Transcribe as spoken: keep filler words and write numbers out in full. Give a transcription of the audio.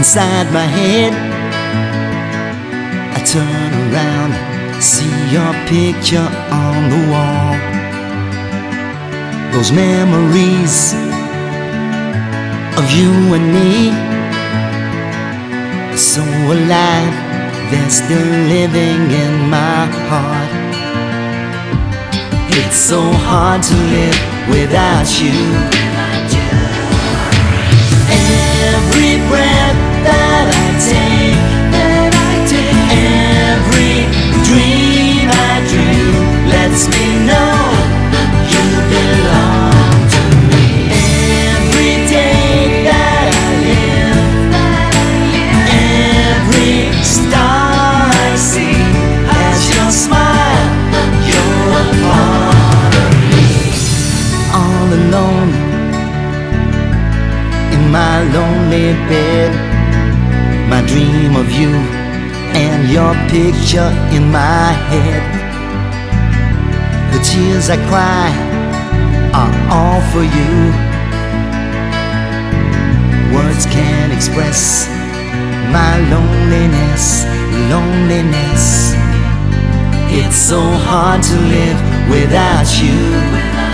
inside my head. I turn around, see your picture on the wall. Those memories of you and me are so alive, they're still living in my heart. It's so hard to live without you. Every breath that I take, that I take, every dream I dream lets me know you belong to me. Every day that I live, every star I see has your smile, you're a part of me. All alone in my lonely bed, my dream of you and your picture in my head. The tears I cry are all for you. Words can't express my loneliness, loneliness. It's so hard to live without you.